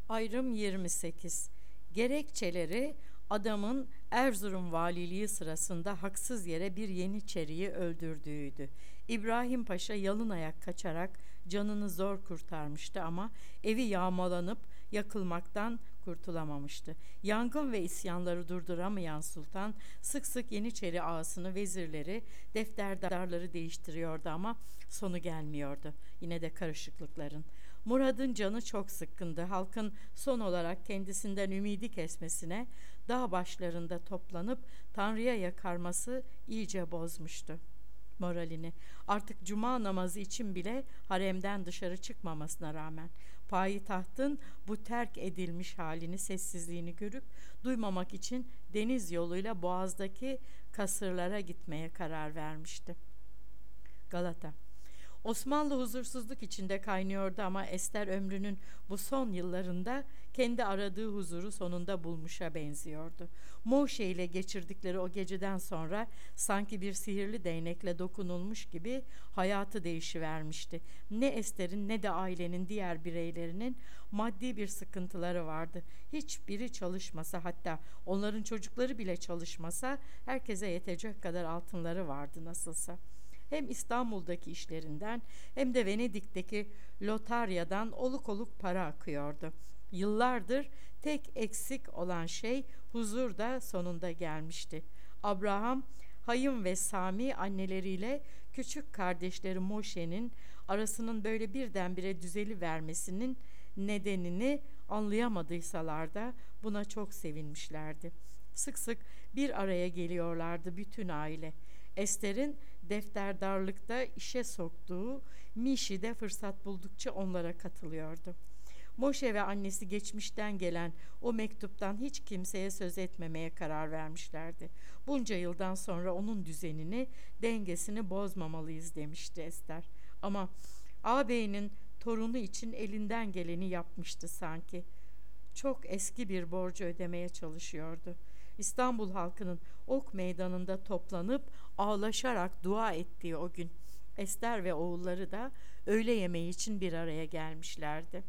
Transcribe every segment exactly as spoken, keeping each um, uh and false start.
Ayrım yirmi sekiz. Gerekçeleri adamın Erzurum valiliği sırasında haksız yere bir Yeniçeriyi öldürdüğüydü. İbrahim Paşa yalın ayak kaçarak canını zor kurtarmıştı ama evi yağmalanıp yakılmaktan kurtulamamıştı. Yangın ve isyanları durduramayan sultan sık sık Yeniçeri ağasını, vezirleri, defterdarları değiştiriyordu ama sonu gelmiyordu. Yine de karışıklıkların. Murad'ın canı çok sıkkındı. Halkın son olarak kendisinden ümidi kesmesine, dağ başlarında toplanıp Tanrı'ya yakarması iyice bozmuştu moralini. Artık cuma namazı için bile haremden dışarı çıkmamasına rağmen payitahtın bu terk edilmiş halini, sessizliğini görüp duymamak için deniz yoluyla Boğaz'daki kasırlara gitmeye karar vermişti. Galata. Osmanlı huzursuzluk içinde kaynıyordu ama Ester ömrünün bu son yıllarında kendi aradığı huzuru sonunda bulmuşa benziyordu. Moşe ile geçirdikleri o geceden sonra sanki bir sihirli değnekle dokunulmuş gibi hayatı değişivermişti. Ne Ester'in ne de ailenin diğer bireylerinin maddi bir sıkıntıları vardı. Hiçbiri çalışmasa, hatta onların çocukları bile çalışmasa herkese yetecek kadar altınları vardı nasılsa. Hem İstanbul'daki işlerinden hem de Venedik'teki lotaryadan oluk oluk para akıyordu. Yıllardır tek eksik olan şey huzur da sonunda gelmişti. Abraham, Hayım ve Sami anneleriyle küçük kardeşleri Moşe'nin arasının böyle birdenbire düzeli vermesinin nedenini anlayamadıysalar da buna çok sevinmişlerdi. Sık sık bir araya geliyorlardı bütün aile. Ester'in defterdarlıkta işe soktuğu Mişi de fırsat buldukça onlara katılıyordu. Moşe ve annesi geçmişten gelen o mektuptan hiç kimseye söz etmemeye karar vermişlerdi. Bunca yıldan sonra onun düzenini, dengesini bozmamalıyız demişti Ester. Ama ağabeyinin torunu için elinden geleni yapmıştı sanki. Çok eski bir borcu ödemeye çalışıyordu. İstanbul halkının ok meydanında toplanıp ağlaşarak dua ettiği o gün Ester ve oğulları da öğle yemeği için bir araya gelmişlerdi.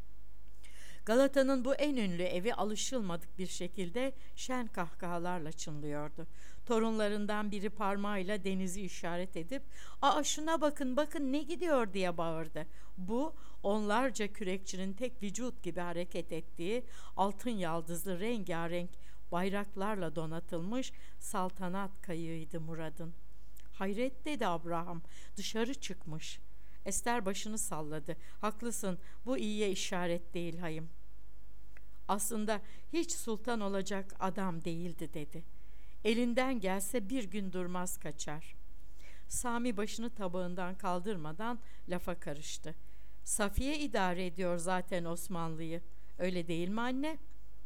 Galata'nın bu en ünlü evi alışılmadık bir şekilde şen kahkahalarla çınlıyordu. Torunlarından biri parmağıyla denizi işaret edip "Aa, şuna bakın bakın ne gidiyor" diye bağırdı. Bu onlarca kürekçinin tek vücut gibi hareket ettiği altın yaldızlı rengarenk bayraklarla donatılmış saltanat kayığıydı Murad'ın. "Hayret" dedi Abraham, "dışarı çıkmış." Ester başını salladı. "Haklısın, bu iyiye işaret değil Hayım. Aslında hiç sultan olacak adam değildi" dedi. "Elinden gelse bir gün durmaz kaçar." Sami başını tabağından kaldırmadan lafa karıştı. "Safiye idare ediyor zaten Osmanlı'yı. Öyle değil mi anne?"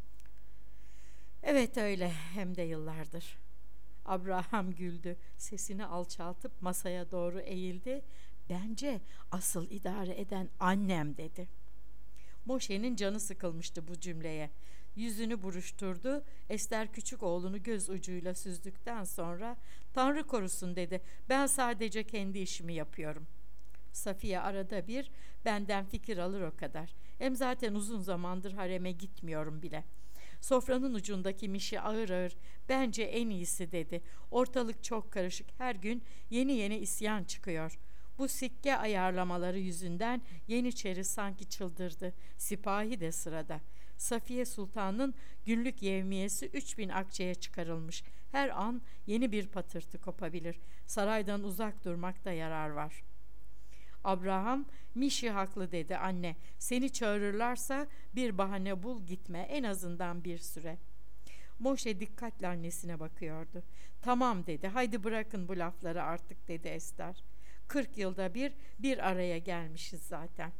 "Evet öyle, hem de yıllardır." Abraham güldü. Sesini alçaltıp masaya doğru eğildi. "Bence asıl idare eden annem" dedi. Moşe'nin canı sıkılmıştı bu cümleye. Yüzünü buruşturdu. Ester küçük oğlunu göz ucuyla süzdükten sonra "Tanrı korusun" dedi. "Ben sadece kendi işimi yapıyorum." Safiye arada bir benden fikir alır o kadar. Hem zaten uzun zamandır hareme gitmiyorum bile. Sofranın ucundaki Mişi ağır ağır "Bence en iyisi" dedi. "Ortalık çok karışık. Her gün yeni yeni isyan çıkıyor. Bu sikke ayarlamaları yüzünden Yeniçeri sanki çıldırdı. Sipahi de sırada. Safiye Sultan'ın günlük yevmiyesi üç bin akçeye çıkarılmış. Her an yeni bir patırtı kopabilir. Saraydan uzak durmakta yarar var." Abraham, "Mişi haklı" dedi. "Anne, seni çağırırlarsa bir bahane bul, gitme en azından bir süre." Moşe dikkatle annesine bakıyordu. "Tamam" dedi. "Haydi bırakın bu lafları artık" dedi Ester. Kırk yılda bir bir araya gelmişiz zaten."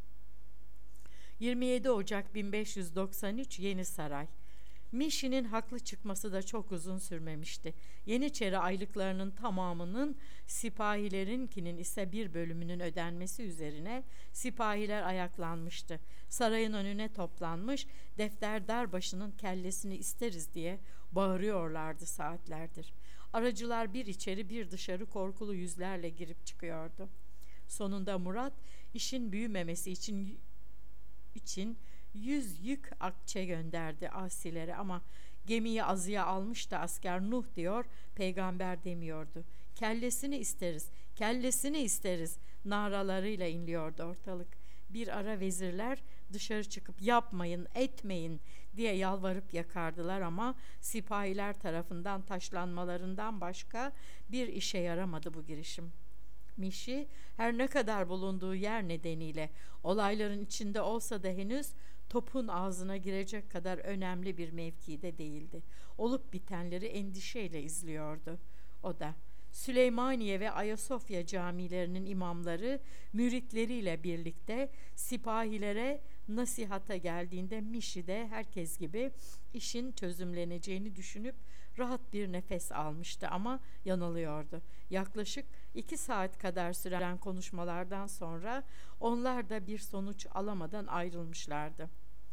yirmi yedi Ocak bin beş yüz doksan üç Yeni Saray. Mişi'nin haklı çıkması da çok uzun sürmemişti. Yeniçeri aylıklarının tamamının, sipahilerinkinin ise bir bölümünün ödenmesi üzerine sipahiler ayaklanmıştı. Sarayın önüne toplanmış, defterdar başının kellesini isteriz diye bağırıyorlardı saatlerdir. Aracılar bir içeri bir dışarı korkulu yüzlerle girip çıkıyordu. Sonunda Murat işin büyümemesi için için yüz yük akçe gönderdi asilere ama gemiyi azıya almış da asker Nuh diyor, peygamber demiyordu. Kellesini isteriz, kellesini isteriz naralarıyla inliyordu ortalık. Bir ara vezirler dışarı çıkıp yapmayın, etmeyin diye yalvarıp yakardılar ama sipahiler tarafından taşlanmalarından başka bir işe yaramadı bu girişim. Mişi her ne kadar bulunduğu yer nedeniyle olayların içinde olsa da henüz topun ağzına girecek kadar önemli bir mevkide değildi. Olup bitenleri endişeyle izliyordu. O da Süleymaniye ve Ayasofya camilerinin imamları müritleriyle birlikte sipahilere nasihata geldiğinde Mişi de herkes gibi işin çözümleneceğini düşünüp rahat bir nefes almıştı ama yanılıyordu. Yaklaşık iki saat kadar süren konuşmalardan sonra onlar da bir sonuç alamadan ayrılmışlardı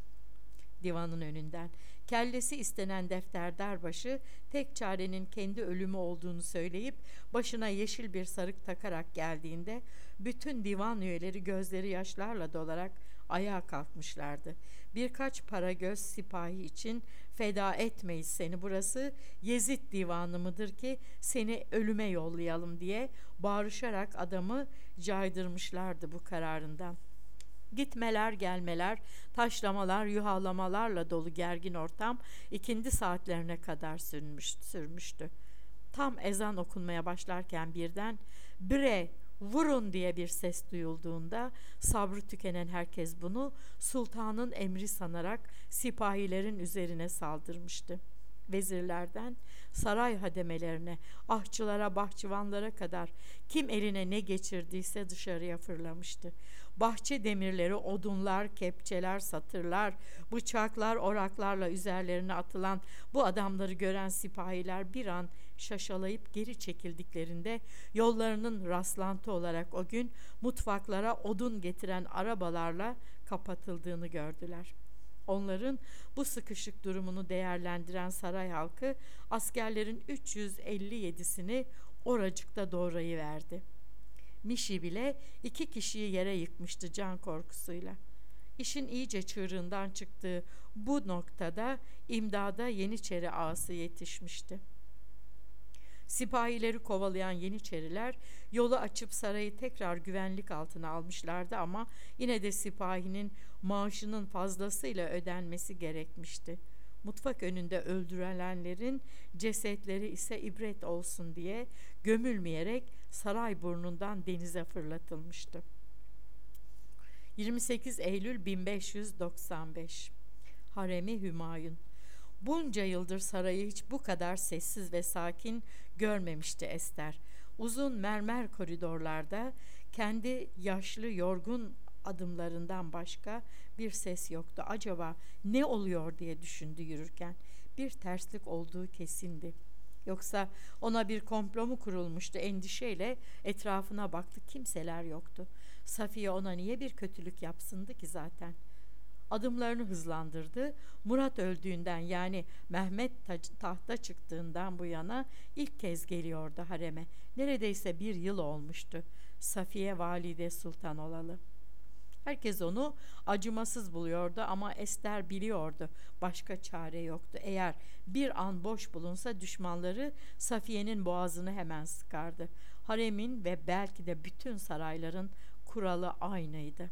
divanın önünden. Kellesi istenen defterdarbaşı tek çarenin kendi ölümü olduğunu söyleyip başına yeşil bir sarık takarak geldiğinde bütün divan üyeleri gözleri yaşlarla dolarak ayağa kalkmışlardı. Birkaç para göz sipahi için feda etmeyiz seni, burası Yezid divanı mıdır ki seni ölüme yollayalım diye bağırışarak adamı caydırmışlardı bu kararından. Gitmeler gelmeler, taşlamalar, yuhalamalarla dolu gergin ortam ikindi saatlerine kadar sürmüş, sürmüştü. Tam ezan okunmaya başlarken birden "Bre, vurun!" diye bir ses duyulduğunda sabrı tükenen herkes bunu sultanın emri sanarak sipahilerin üzerine saldırmıştı. Vezirlerden saray hademelerine, ahçılara, bahçıvanlara kadar kim eline ne geçirdiyse dışarıya fırlamıştı. Bahçe demirleri, odunlar, kepçeler, satırlar, bıçaklar, oraklarla üzerlerine atılan bu adamları gören sipahiler bir an şaşalayıp geri çekildiklerinde yollarının rastlantı olarak o gün mutfaklara odun getiren arabalarla kapatıldığını gördüler. Onların bu sıkışık durumunu değerlendiren saray halkı askerlerin üç yüz elli yedisini oracıkta doğrayıverdi. Mişi bile iki kişiyi yere yıkmıştı can korkusuyla. İşin iyice çığırından çıktığı bu noktada imdada Yeniçeri ağası yetişmişti. Sipahileri kovalayan Yeniçeriler yolu açıp sarayı tekrar güvenlik altına almışlardı ama yine de sipahinin maaşının fazlasıyla ödenmesi gerekmişti. Mutfak önünde öldürülenlerin cesetleri ise ibret olsun diye gömülmeyerek saray burnundan denize fırlatılmıştı. yirmi sekiz Eylül bin beş yüz doksan beş. Haremi Hümayun. Bunca yıldır sarayı hiç bu kadar sessiz ve sakin görmemişti Ester. Uzun mermer koridorlarda kendi yaşlı yorgun adımlarından başka bir ses yoktu. Acaba ne oluyor diye düşündü yürürken. Bir terslik olduğu kesindi. Yoksa ona bir komplo mu kurulmuştu? Endişeyle etrafına baktı, kimseler yoktu. Safiye ona niye bir kötülük yapsındı ki zaten? Adımlarını hızlandırdı. Murat öldüğünden, yani Mehmet tahta çıktığından bu yana ilk kez geliyordu hareme. Neredeyse bir yıl olmuştu Safiye valide sultan olalı. Herkes onu acımasız buluyordu ama Ester biliyordu başka çare yoktu. Eğer bir an boş bulunsa düşmanları Safiye'nin boğazını hemen sıkardı. Haremin ve belki de bütün sarayların kuralı aynıydı.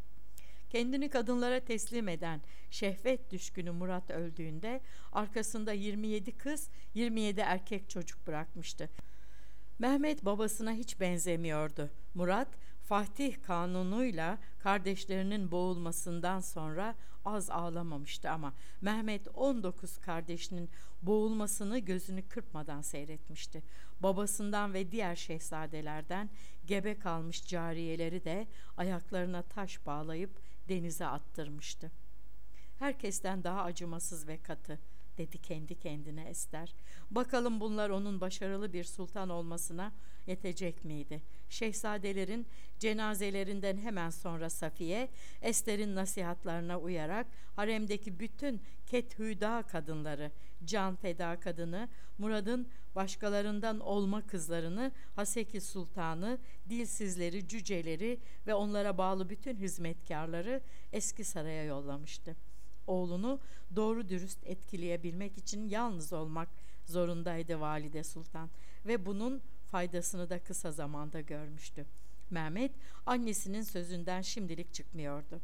Kendini kadınlara teslim eden şehvet düşkünü Murat öldüğünde arkasında yirmi yedi kız, yirmi yedi erkek çocuk bırakmıştı. Mehmet babasına hiç benzemiyordu. Murat, Fatih Kanunu'yla kardeşlerinin boğulmasından sonra az ağlamamıştı ama Mehmet on dokuz kardeşinin boğulmasını gözünü kırpmadan seyretmişti. Babasından ve diğer şehzadelerden gebe kalmış cariyeleri de ayaklarına taş bağlayıp denize attırmıştı. Herkesten daha acımasız ve katı, dedi kendi kendine Ester. Bakalım bunlar onun başarılı bir sultan olmasına yetecek miydi? Şehzadelerin cenazelerinden hemen sonra Safiye, Ester'in nasihatlarına uyarak haremdeki bütün kethüda kadınları, can feda kadını, Murad'ın başkalarından olma kızlarını, Haseki Sultanı, dilsizleri, cüceleri ve onlara bağlı bütün hizmetkarları eski saraya yollamıştı. oğlunu doğru dürüst etkileyebilmek için yalnız olmak zorundaydı Valide Sultan ve bunun faydasını da kısa zamanda görmüştü. Mehmet annesinin sözünden şimdilik çıkmıyordu.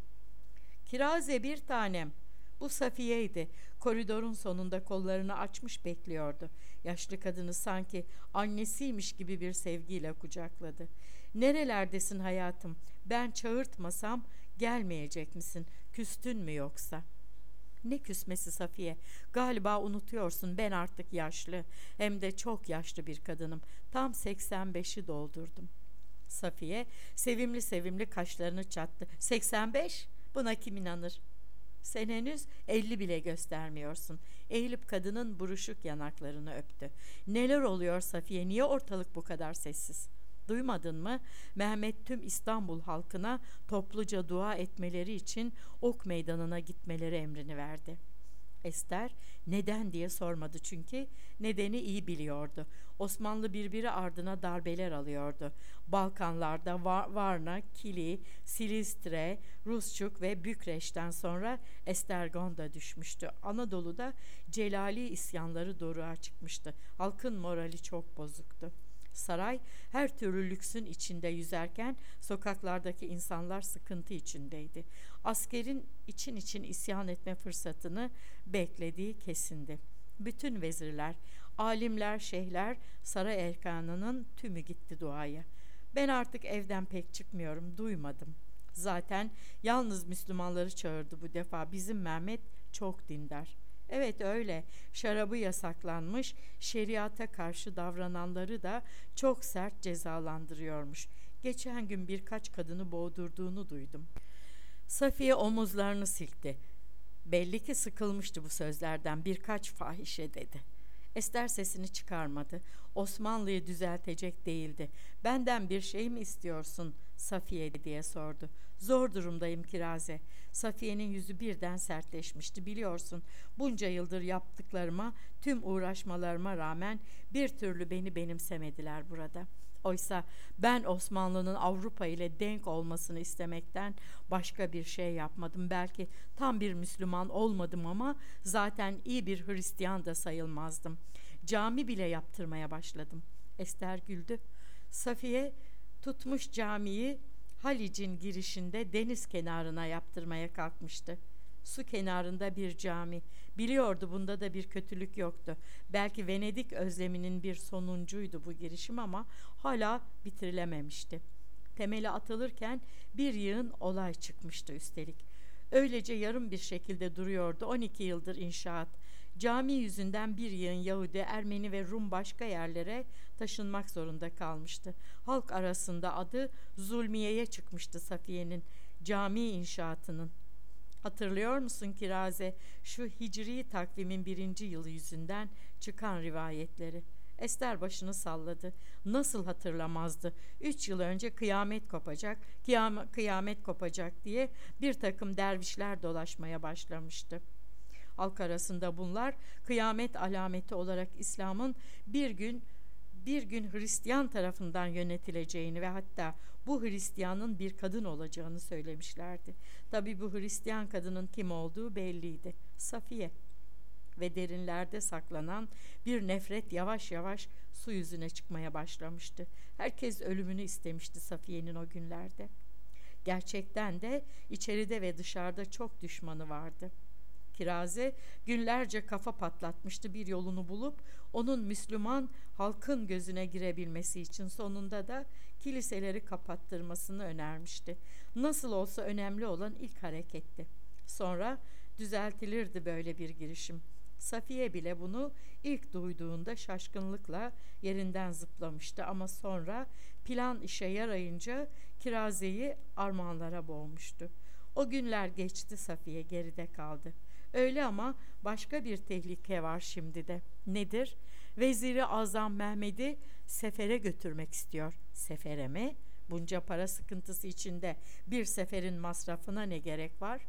"Kiraze bir tanem." Bu Safiye'ydi. Koridorun sonunda kollarını açmış bekliyordu. Yaşlı kadını sanki annesiymiş gibi bir sevgiyle kucakladı. "Nerelerdesin hayatım? Ben çağırtmasam gelmeyecek misin? Küstün mü yoksa?" "Ne küsmesi Safiye? Galiba unutuyorsun, ben artık yaşlı, hem de çok yaşlı bir kadınım. Tam seksen beşi doldurdum." Safiye sevimli sevimli kaşlarını çattı. "seksen beş? Buna kim inanır? Sen henüz elli bile göstermiyorsun." Eğilip kadının buruşuk yanaklarını öptü. "Neler oluyor Safiye? Niye ortalık bu kadar sessiz? Duymadın mı? Mehmet tüm İstanbul halkına topluca dua etmeleri için Ok Meydanı'na gitmeleri emrini verdi." Ester neden diye sormadı, çünkü nedeni iyi biliyordu. Osmanlı birbiri ardına darbeler alıyordu. Balkanlarda Varna, Kili, Silistre, Rusçuk ve Bükreş'ten sonra Estergon da düşmüştü. Anadolu'da Celali isyanları doruğa çıkmıştı. Halkın morali çok bozuktu. Saray her türlü lüksün içinde yüzerken sokaklardaki insanlar sıkıntı içindeydi. Askerin için için isyan etme fırsatını beklediği kesindi. Bütün vezirler, alimler, şeyhler, saray erkanının tümü gitti duaya. "Ben artık evden pek çıkmıyorum, duymadım. Zaten yalnız Müslümanları çağırdı bu defa. Bizim Mehmet çok dindar." "Evet öyle. Şarabı yasaklanmış, şeriata karşı davrananları da çok sert cezalandırıyormuş. Geçen gün birkaç kadını boğdurduğunu duydum." Safiye omuzlarını silkti. Belli ki sıkılmıştı bu sözlerden. "Birkaç fahişe" dedi. Ester sesini çıkarmadı. Osmanlı'yı düzeltecek değildi. "Benden bir şey mi istiyorsun Safiye?" diye sordu. "Zor durumdayım Kiraze." Safiye'nin yüzü birden sertleşmişti. "Biliyorsun, bunca yıldır yaptıklarıma, tüm uğraşmalarıma rağmen bir türlü beni benimsemediler burada. Oysa ben Osmanlı'nın Avrupa ile denk olmasını istemekten başka bir şey yapmadım. Belki tam bir Müslüman olmadım ama zaten iyi bir Hristiyan da sayılmazdım. Cami bile yaptırmaya başladım." Ester güldü. Safiye tutmuş camiyi Halic'in girişinde deniz kenarına yaptırmaya kalkmıştı. Su kenarında bir cami. Biliyordu bunda da bir kötülük yoktu. Belki Venedik özleminin bir sonuncuydu bu girişim ama hala bitirilememişti. Temeli atılırken bir yığın olay çıkmıştı üstelik. Öylece yarım bir şekilde duruyordu on iki yıldır inşaat. Cami yüzünden bir yığın Yahudi, Ermeni ve Rum başka yerlere taşınmak zorunda kalmıştı. Halk arasında adı Zulmiye'ye çıkmıştı Safiye'nin, cami inşaatının. "Hatırlıyor musun Kiraze, şu hicri takvimin birinci yılı yüzünden çıkan rivayetleri?" Ester başını salladı. Nasıl hatırlamazdı? Üç yıl önce kıyamet kopacak, kıyam- kıyamet kopacak diye bir takım dervişler dolaşmaya başlamıştı. Halk arasında bunlar kıyamet alameti olarak İslam'ın bir gün bir gün Hristiyan tarafından yönetileceğini ve hatta bu Hristiyanın bir kadın olacağını söylemişlerdi. Tabii bu Hristiyan kadının kim olduğu belliydi. Safiye. Ve derinlerde saklanan bir nefret yavaş yavaş su yüzüne çıkmaya başlamıştı. Herkes ölümünü istemişti Safiye'nin o günlerde. Gerçekten de içeride ve dışarıda çok düşmanı vardı. Kiraze günlerce kafa patlatmıştı bir yolunu bulup onun Müslüman halkın gözüne girebilmesi için, sonunda da kiliseleri kapattırmasını önermişti. Nasıl olsa önemli olan ilk hareketti. Sonra düzeltilirdi böyle bir girişim. Safiye bile bunu ilk duyduğunda şaşkınlıkla yerinden zıplamıştı ama sonra plan işe yarayınca Kiraze'yi armağanlara boğmuştu. O günler geçti, Safiye geride kaldı. Öyle ama başka bir tehlike var şimdi de. Nedir? Veziri Azam Mehmet'i sefere götürmek istiyor. Sefere mi? Bunca para sıkıntısı içinde bir seferin masrafına ne gerek var?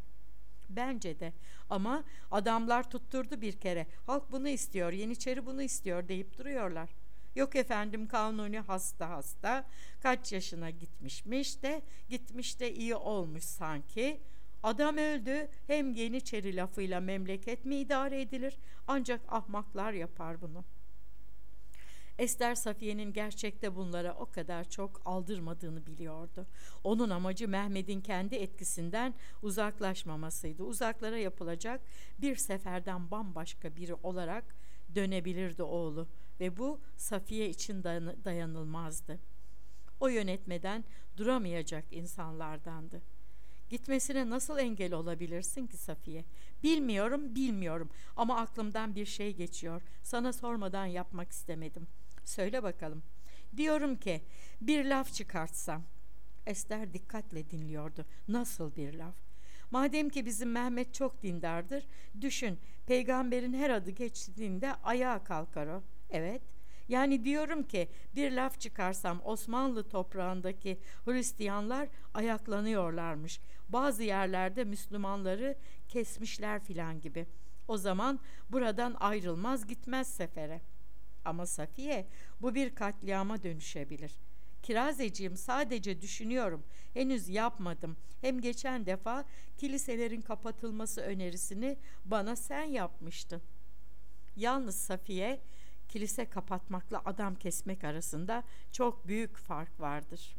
Bence de, ama adamlar tutturdu bir kere. Halk bunu istiyor, Yeniçeri bunu istiyor deyip duruyorlar. Yok efendim, Kanuni hasta hasta, kaç yaşına gitmişmiş de gitmiş de iyi olmuş sanki. Adam öldü, hem Yeniçeri lafıyla memleket mi idare edilir? Ancak ahmaklar yapar bunu. Ester Safiye'nin gerçekte bunlara o kadar çok aldırmadığını biliyordu. Onun amacı Mehmet'in kendi etkisinden uzaklaşmamasıydı. Uzaklara yapılacak bir seferden bambaşka biri olarak dönebilirdi oğlu ve bu Safiye için dayanılmazdı. O yönetmeden duramayacak insanlardandı. Gitmesine nasıl engel olabilirsin ki Safiye? Bilmiyorum, bilmiyorum ama aklımdan bir şey geçiyor. Sana sormadan yapmak istemedim. Söyle bakalım. Diyorum ki bir laf çıkartsam. Ester dikkatle dinliyordu. Nasıl bir laf? Madem ki bizim Mehmet çok dindardır, düşün, peygamberin her adı geçtiğinde ayağa kalkar o. Evet. Yani diyorum ki bir laf çıkarsam Osmanlı toprağındaki Hristiyanlar ayaklanıyorlarmış. Bazı yerlerde Müslümanları kesmişler filan gibi. O zaman buradan ayrılmaz gitmez sefere. Ama Safiye, bu bir katliama dönüşebilir. Kirazeciğim, sadece düşünüyorum. Henüz yapmadım. Hem geçen defa kiliselerin kapatılması önerisini bana sen yapmıştın. Yalnız Safiye, kilise kapatmakla adam kesmek arasında çok büyük fark vardır.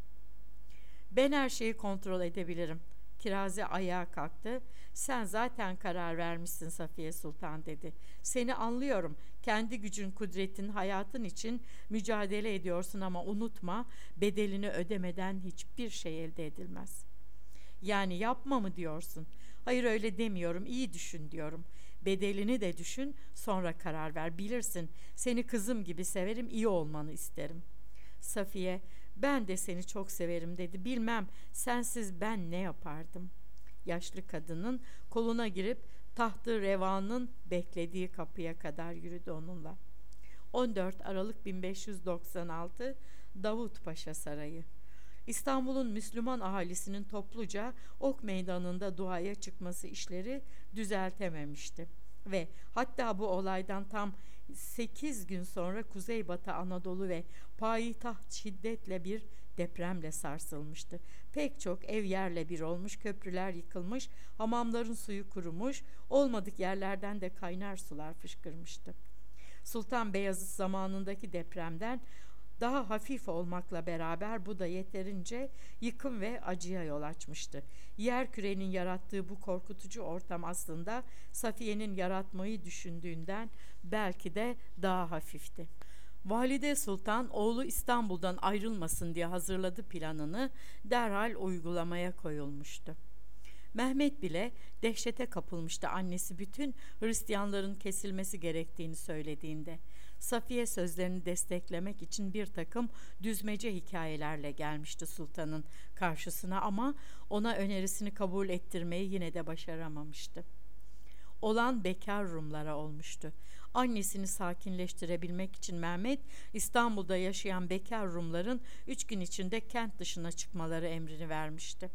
Ben her şeyi kontrol edebilirim. Kirazi ayağa kalktı. Sen zaten karar vermişsin Safiye Sultan dedi. Seni anlıyorum. Kendi gücün, kudretin, hayatın için mücadele ediyorsun ama unutma, bedelini ödemeden hiçbir şey elde edilmez. Yani yapma mı diyorsun? Hayır, öyle demiyorum. İyi düşün diyorum. Bedelini de düşün, sonra karar ver. Bilirsin, seni kızım gibi severim, iyi olmanı isterim. Safiye, ben de seni çok severim dedi. Bilmem, sensiz ben ne yapardım? Yaşlı kadının koluna girip tahtı revanın beklediği kapıya kadar yürüdü onunla. on dört Aralık bin beş yüz doksan altı Davutpaşa Sarayı. İstanbul'un Müslüman ahalisinin topluca Ok Meydanı'nda duaya çıkması işleri düzeltememişti. Ve hatta bu olaydan tam sekiz gün sonra Kuzeybatı Anadolu ve payitaht şiddetle bir depremle sarsılmıştı. Pek çok ev yerle bir olmuş, köprüler yıkılmış, hamamların suyu kurumuş, olmadık yerlerden de kaynar sular fışkırmıştı. Sultan Beyazıt zamanındaki depremden daha hafif olmakla beraber bu da yeterince yıkım ve acıya yol açmıştı. Yer kürenin yarattığı bu korkutucu ortam aslında Safiye'nin yaratmayı düşündüğünden belki de daha hafifti. Valide Sultan oğlu İstanbul'dan ayrılmasın diye hazırladı planını, derhal uygulamaya koyulmuştu. Mehmet bile dehşete kapılmıştı annesi bütün Hristiyanların kesilmesi gerektiğini söylediğinde. Safiye sözlerini desteklemek için bir takım düzmece hikayelerle gelmişti sultanın karşısına ama ona önerisini kabul ettirmeyi yine de başaramamıştı. Olan bekar Rumlara olmuştu. Annesini sakinleştirebilmek için Mehmet, İstanbul'da yaşayan bekar Rumların üç gün içinde kent dışına çıkmaları emrini vermişti.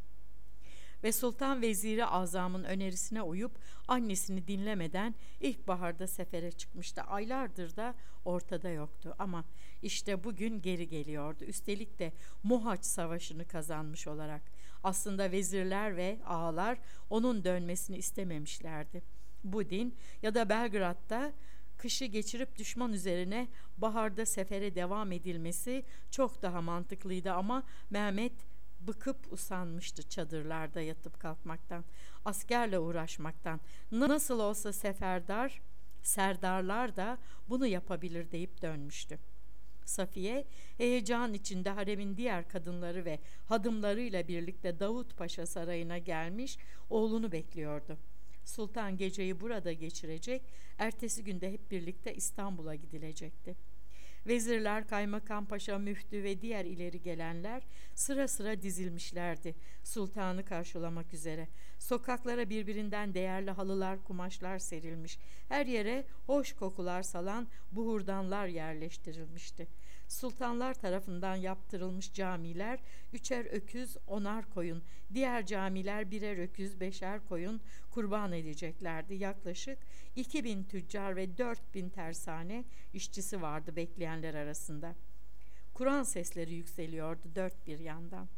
Ve Sultan Veziri Azam'ın önerisine uyup annesini dinlemeden ilkbaharda sefere çıkmıştı. Aylardır da ortada yoktu ama işte bugün geri geliyordu. Üstelik de Mohaç Savaşı'nı kazanmış olarak. Aslında vezirler ve ağalar onun dönmesini istememişlerdi. Budin ya da Belgrad'da kışı geçirip düşman üzerine baharda sefere devam edilmesi çok daha mantıklıydı ama Mehmet bıkıp usanmıştı çadırlarda yatıp kalkmaktan, askerle uğraşmaktan. Nasıl olsa seferdar, serdarlar da bunu yapabilir deyip dönmüştü. Safiye heyecan içinde haremin diğer kadınları ve hadımlarıyla birlikte Davutpaşa Sarayı'na gelmiş, oğlunu bekliyordu. Sultan geceyi burada geçirecek, ertesi günde hep birlikte İstanbul'a gidilecekti. Vezirler, kaymakam paşa, müftü ve diğer ileri gelenler sıra sıra dizilmişlerdi sultanı karşılamak üzere. Sokaklara birbirinden değerli halılar, kumaşlar serilmiş. Her yere hoş kokular salan buhurdanlar yerleştirilmişti. Sultanlar tarafından yaptırılmış camiler üçer öküz, onar koyun, diğer camiler birer öküz, beşer koyun kurban edeceklerdi. Yaklaşık iki bin tüccar ve dört bin tersane işçisi vardı bekleyenler arasında. Kur'an sesleri yükseliyordu dört bir yandan.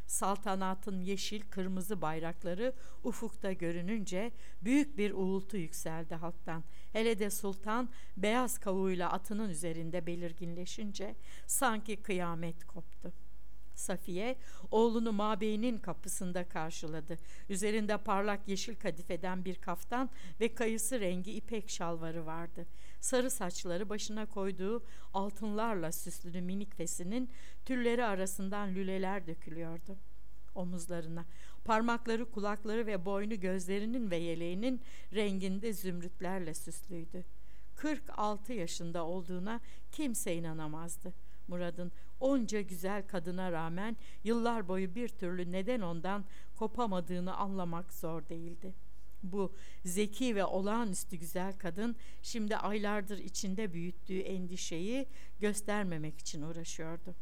Saltanatın yeşil kırmızı bayrakları ufukta görününce büyük bir uğultu yükseldi halktan. Hele de sultan beyaz kavuğuyla atının üzerinde belirginleşince sanki kıyamet koptu. Safiye oğlunu mabeyinin kapısında karşıladı. Üzerinde parlak yeşil kadifeden bir kaftan ve kayısı rengi ipek şalvarı vardı. Sarı saçları başına koyduğu altınlarla süslü minik fesinin tülleri arasından lüleler dökülüyordu omuzlarına. Parmakları, kulakları ve boynu gözlerinin ve yeleğinin renginde zümrütlerle süslüydü. kırk altı yaşında olduğuna kimse inanamazdı. Murad'ın onca güzel kadına rağmen yıllar boyu bir türlü neden ondan kopamadığını anlamak zor değildi. Bu zeki ve olağanüstü güzel kadın şimdi aylardır içinde büyüttüğü endişeyi göstermemek için uğraşıyordu.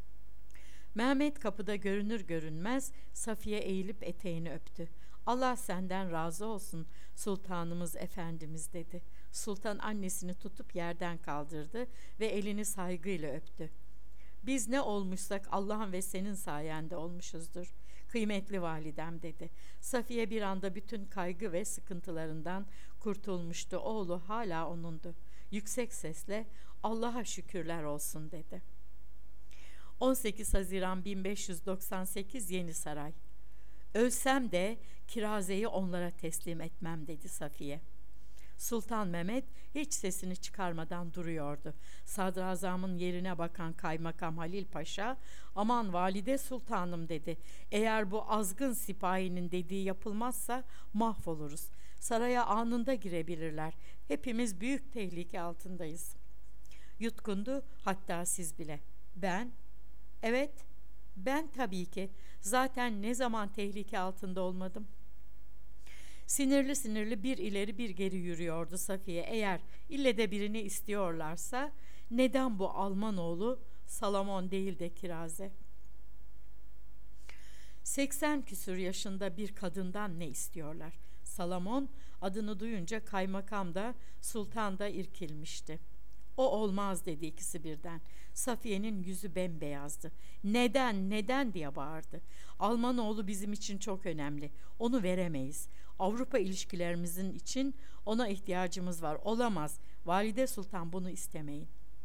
Mehmet kapıda görünür görünmez Safiye eğilip eteğini öptü. Allah senden razı olsun sultanımız efendimiz dedi. Sultan annesini tutup yerden kaldırdı ve elini saygıyla öptü. Biz ne olmuşsak Allah'ın ve senin sayende olmuşuzdur. Kıymetli validem dedi. Safiye bir anda bütün kaygı ve sıkıntılarından kurtulmuştu. Oğlu hala onundu. Yüksek sesle Allah'a şükürler olsun dedi. on sekiz Haziran bin beş yüz doksan sekiz Yeni Saray. Ölsem de Kiraze'yi onlara teslim etmem dedi Safiye. Sultan Mehmet hiç sesini çıkarmadan duruyordu. Sadrazamın yerine bakan Kaymakam Halil Paşa, aman valide sultanım dedi. Eğer bu azgın sipahinin dediği yapılmazsa mahvoluruz. Saraya anında girebilirler. Hepimiz büyük tehlike altındayız. Yutkundu, hatta siz bile. Ben? Evet, ben tabii ki. Zaten ne zaman tehlike altında olmadım? Sinirli sinirli bir ileri bir geri yürüyordu Safiye. Eğer ille de birini istiyorlarsa neden bu Alman oğlu Salomon değil de Kiraze? seksen küsur yaşında bir kadından ne istiyorlar? Salomon adını duyunca kaymakam da sultan da irkilmişti. O olmaz dedi ikisi birden. Safiye'nin yüzü bembeyazdı. Neden, neden diye bağırdı. Almanoğlu bizim için çok önemli. Onu veremeyiz. Avrupa ilişkilerimizin için ona ihtiyacımız var. Olamaz. Valide Sultan bunu istemeyin.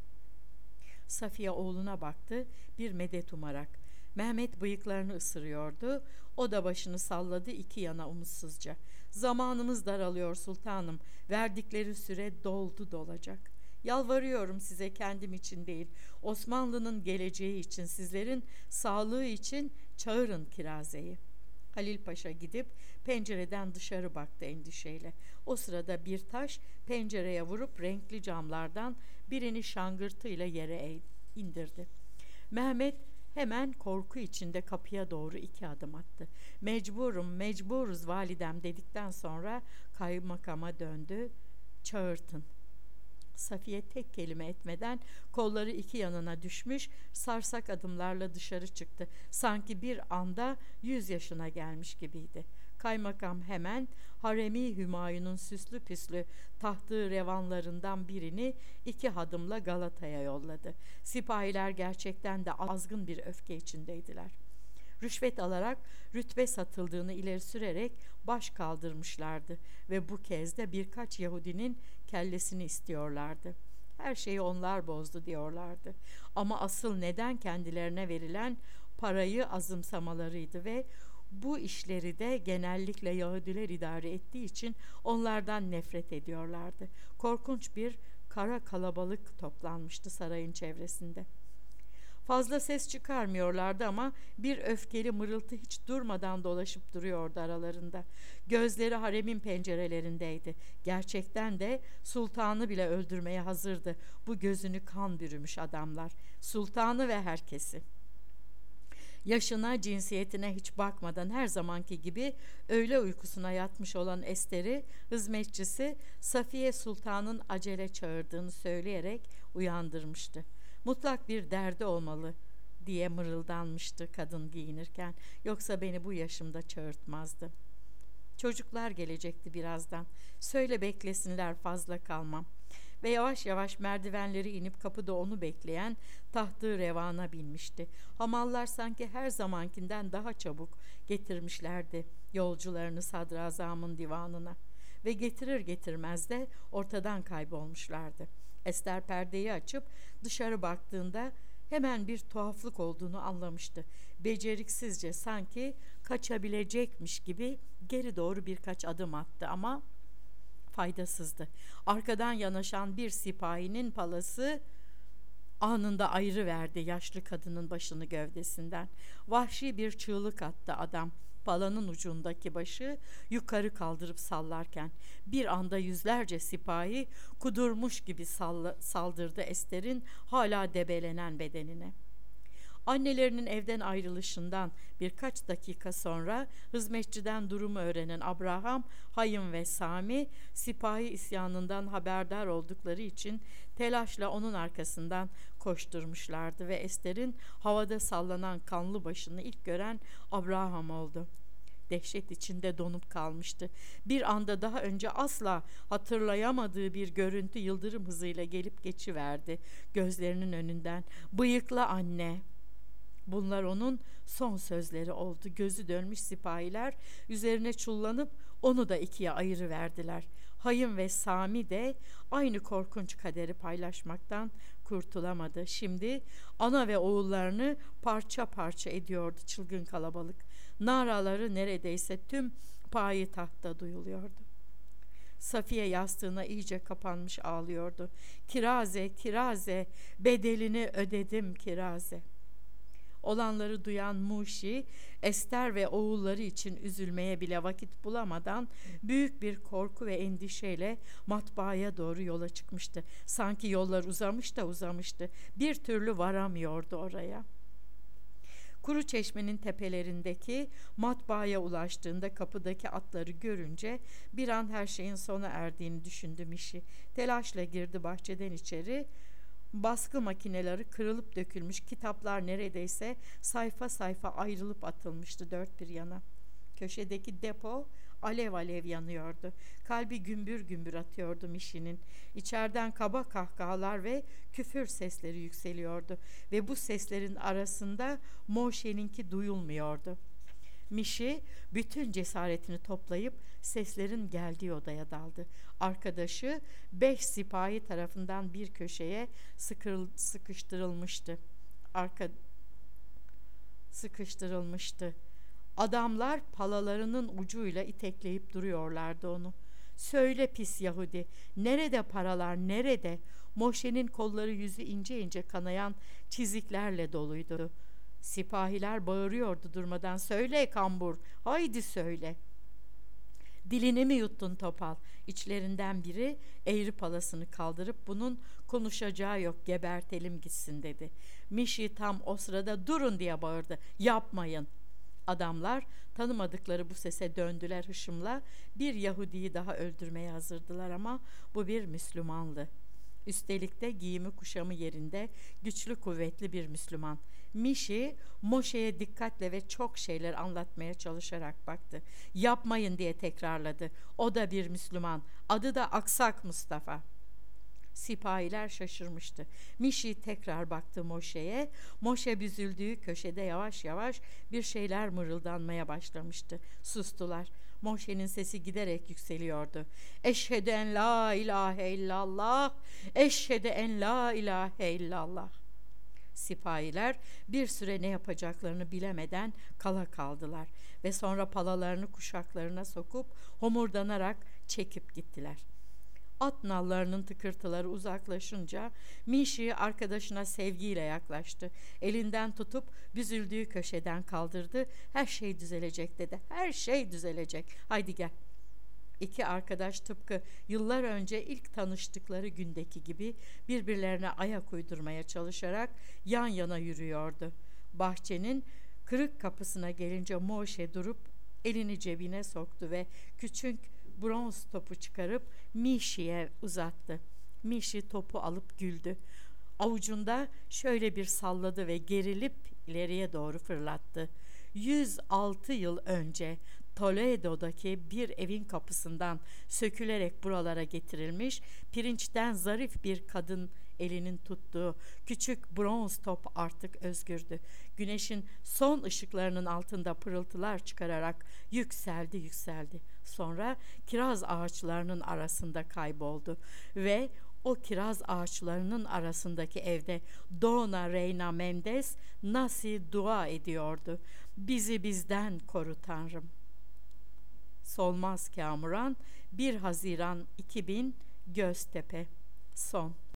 Safiye oğluna baktı, bir medet umarak. Mehmet bıyıklarını ısırıyordu. O da başını salladı iki yana umutsuzca. Zamanımız daralıyor sultanım. Verdikleri süre doldu dolacak. Yalvarıyorum size kendim için değil, Osmanlı'nın geleceği için, sizlerin sağlığı için çağırın Kiraze'yi. Halil Paşa gidip pencereden dışarı baktı endişeyle. O sırada bir taş pencereye vurup renkli camlardan birini şangırtıyla yere indirdi. Mehmet hemen korku içinde kapıya doğru iki adım attı. Mecburum, mecburuz validem dedikten sonra kaymakama döndü. Çağırtın. Safiye tek kelime etmeden kolları iki yanına düşmüş, sarsak adımlarla dışarı çıktı. Sanki bir anda yüz yaşına gelmiş gibiydi. Kaymakam hemen Haremi Hümayun'un süslü püslü tahtı revanlarından birini iki adımla Galata'ya yolladı. Sipahiler gerçekten de azgın bir öfke içindeydiler. Rüşvet alarak rütbe satıldığını ileri sürerek baş kaldırmışlardı ve bu kez de birkaç Yahudinin kellesini istiyorlardı. Her şeyi onlar bozdu diyorlardı. Ama asıl neden kendilerine verilen parayı azımsamalarıydı ve bu işleri de genellikle Yahudiler idare ettiği için onlardan nefret ediyorlardı. Korkunç bir kara kalabalık toplanmıştı sarayın çevresinde. Fazla ses çıkarmıyorlardı ama bir öfkeli mırıltı hiç durmadan dolaşıp duruyordu aralarında. Gözleri haremin pencerelerindeydi. Gerçekten de sultanı bile öldürmeye hazırdı bu gözünü kan bürümüş adamlar. Sultanı ve herkesi. Yaşına, cinsiyetine hiç bakmadan her zamanki gibi öğle uykusuna yatmış olan Ester'i hizmetçisi Safiye Sultan'ın acele çağırdığını söyleyerek uyandırmıştı. Mutlak bir derdi olmalı diye mırıldanmıştı kadın giyinirken. Yoksa beni bu yaşımda çağırtmazdı. Çocuklar gelecekti birazdan. Söyle beklesinler, fazla kalmam. ve yavaş yavaş merdivenleri inip kapıda onu bekleyen tahtı revana binmişti. Hamallar sanki her zamankinden daha çabuk getirmişlerdi yolcularını sadrazamın divanına ve getirir getirmez de ortadan kaybolmuşlardı. Ester perdeyi açıp dışarı baktığında hemen bir tuhaflık olduğunu anlamıştı. Beceriksizce sanki kaçabilecekmiş gibi geri doğru birkaç adım attı ama faydasızdı. Arkadan yanaşan bir sipahinin palası anında ayrıverdi yaşlı kadının başını gövdesinden. Vahşi bir çığlık attı adam. Palanın ucundaki başı yukarı kaldırıp sallarken bir anda yüzlerce sipahi kudurmuş gibi salla, saldırdı Ester'in hala debelenen bedenine. Annelerinin evden ayrılışından birkaç dakika sonra hizmetçiden durumu öğrenen Abraham, Hayım ve Sami sipahi isyanından haberdar oldukları için telaşla onun arkasından koşturmuşlardı ve Ester'in havada sallanan kanlı başını ilk gören Abraham oldu. Dehşet içinde donup kalmıştı. Bir anda daha önce asla hatırlayamadığı bir görüntü yıldırım hızıyla gelip geçiverdi gözlerinin önünden. "Bıyıklı anne!" Bunlar onun son sözleri oldu. Gözü dönmüş sipahiler üzerine çullanıp onu da ikiye ayırıverdiler. Hayım ve Sami de aynı korkunç kaderi paylaşmaktan kurtulamadı. Şimdi ana ve oğullarını parça parça ediyordu çılgın kalabalık. Naraları neredeyse tüm payitahtta duyuluyordu. Safiye yastığına iyice kapanmış ağlıyordu. "Kiraze, Kiraze, bedelini ödedim Kiraze." Olanları duyan Muşi, Ester ve oğulları için üzülmeye bile vakit bulamadan büyük bir korku ve endişeyle matbaaya doğru yola çıkmıştı. Sanki yollar uzamış da uzamıştı. Bir türlü varamıyordu oraya. Kuru Çeşme'nin tepelerindeki matbaaya ulaştığında kapıdaki atları görünce bir an her şeyin sona erdiğini düşündü Mişi. Telaşla girdi bahçeden içeri. Baskı makineleri kırılıp dökülmüş, kitaplar neredeyse sayfa sayfa ayrılıp atılmıştı dört bir yana. Köşedeki depo alev alev yanıyordu. Kalbi gümbür gümbür atıyordu Mişi'nin. İçeriden kaba kahkahalar ve küfür sesleri yükseliyordu ve bu seslerin arasında Moşe'ninki duyulmuyordu. Mişi bütün cesaretini toplayıp seslerin geldiği odaya daldı. Arkadaşı beş sipahi tarafından bir köşeye sıkır, sıkıştırılmıştı. Arka sıkıştırılmıştı. Adamlar palalarının ucuyla itekleyip duruyorlardı onu. "Söyle pis Yahudi, nerede paralar, nerede?" Moşe'nin kolları yüzü ince ince kanayan çiziklerle doluydu. Sipahiler bağırıyordu durmadan. "Söyle kambur, haydi söyle." "Dilini mi yuttun topal?" İçlerinden biri eğri palasını kaldırıp "Bunun konuşacağı yok, gebertelim gitsin" dedi. Mişi tam o sırada "Durun!" diye bağırdı. "Yapmayın!" Adamlar tanımadıkları bu sese döndüler hışımla. Bir Yahudiyi daha öldürmeye hazırdılar ama bu bir Müslümandı. Üstelik de giyimi kuşamı yerinde güçlü kuvvetli bir Müslüman. Mişi Moşe'ye dikkatle ve çok şeyler anlatmaya çalışarak baktı. "Yapmayın!" diye tekrarladı. "O da bir Müslüman. Adı da Aksak Mustafa." Sipahiler şaşırmıştı. Mişi tekrar baktı Moşe'ye. Moşe büzüldüğü köşede yavaş yavaş bir şeyler mırıldanmaya başlamıştı. Sustular. Moşe'nin sesi giderek yükseliyordu. "Eşhedü en la ilahe illallah, eşhedü en la ilahe illallah." Sipahiler bir süre ne yapacaklarını bilemeden kala kaldılar ve sonra palalarını kuşaklarına sokup homurdanarak çekip gittiler. At nallarının tıkırtıları uzaklaşınca Mişi arkadaşına sevgiyle yaklaştı. Elinden tutup büzüldüğü köşeden kaldırdı. "Her şey düzelecek" dedi. "Her şey düzelecek. Haydi gel." İki arkadaş tıpkı yıllar önce ilk tanıştıkları gündeki gibi birbirlerine ayak uydurmaya çalışarak yan yana yürüyordu. Bahçenin kırık kapısına gelince Moşe durup elini cebine soktu ve küçük bronz topu çıkarıp Mişi'ye uzattı. Mişi topu alıp güldü. Avucunda şöyle bir salladı ve gerilip ileriye doğru fırlattı. Yüz altı yıl önce Toledo'daki bir evin kapısından sökülerek buralara getirilmiş, pirinçten zarif bir kadın elinin tuttuğu küçük bronz top artık özgürdü. Güneşin son ışıklarının altında pırıltılar çıkararak yükseldi yükseldi. Sonra kiraz ağaçlarının arasında kayboldu ve o kiraz ağaçlarının arasındaki evde Dona Reina Mendes nasıl dua ediyordu. Bizi bizden koru Tanrım. Solmaz Kamuran, bir Haziran iki bin, Göztepe. Son.